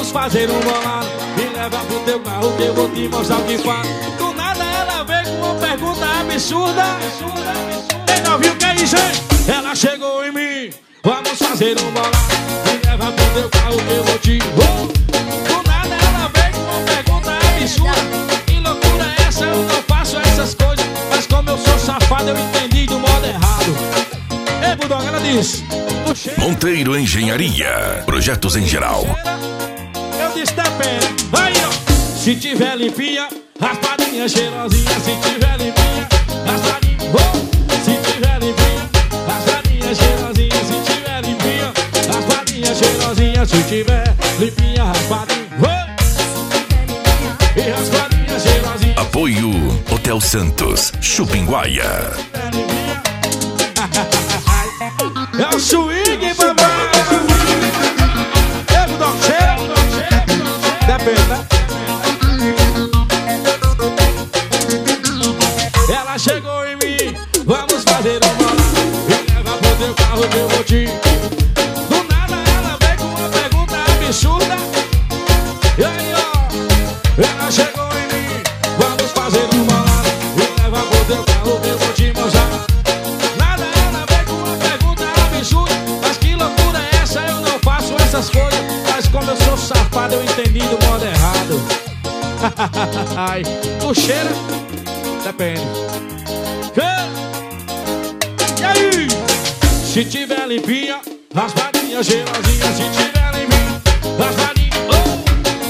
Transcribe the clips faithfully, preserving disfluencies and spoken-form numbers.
Vamos fazer um bolado, me leva pro teu carro que eu vou te mostrar o que faz. Do nada ela veio com uma pergunta absurda. Quem não viu que é isso, hein? Ela chegou em mim. Vamos fazer um bolado, me leva pro teu carro que eu vou te... Oh! Do nada ela veio com uma pergunta absurda. Que loucura é essa? Eu não faço essas coisas. Mas como eu sou safado, eu entendi do modo errado. Ei, Bulldog, ela disse... Monteiro Engenharia, projetos em geral. Eu disse depende. Aí, ó. Se tiver limpinha, raspadinha cheirosinha. Se tiver limpinha, raspadinha. Oh! Se tiver limpinha, raspadinha cheirosinha. Se tiver limpinha, raspadinha cheirosinha. Se tiver limpinha, raspadinha. Oh! E raspadinha cheirosinha. Apoio Hotel Santos, Chupinguaia. É o swing, papai. É o Bulldog, cheira. Depende, né? Ela chegou em mim. Vamos fazer um bolado. Me leva pro teu carro que eu vou te... Do nada ela veio com uma pergunta absurda. E aí, ó. Ela chegou em mim. Vamos fazer um bolado. Me leva pro teu carro que eu vou te mostrar. Nada ela veio com uma pergunta absurda. Mas que loucura é essa? Eu não faço essas coisas. Mas como eu sou safado, eu entendi do modo errado. Ai, tu cheira? Depende. E aí? Se tiver limpinha, raspadinha cheirosinha. Se tiver limpinha, raspadinha. Oh!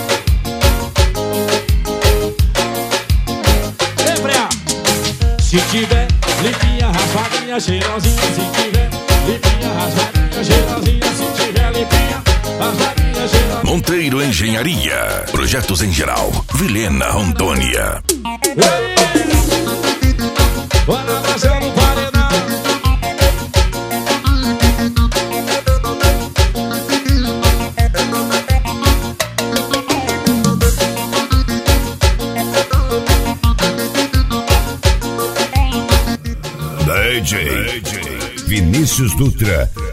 Ei, Freia. Se tiver limpinha, raspadinha cheirosinha. Se tiver limpinha, raspadinha cheirosinha. Se tiver limpinha, raspadinha cheirosinha. Monteiro Engenharia, projetos em geral. Vilhena, Rondônia. Ei! Bora abraçar no paredão. D J Vinícius Dutra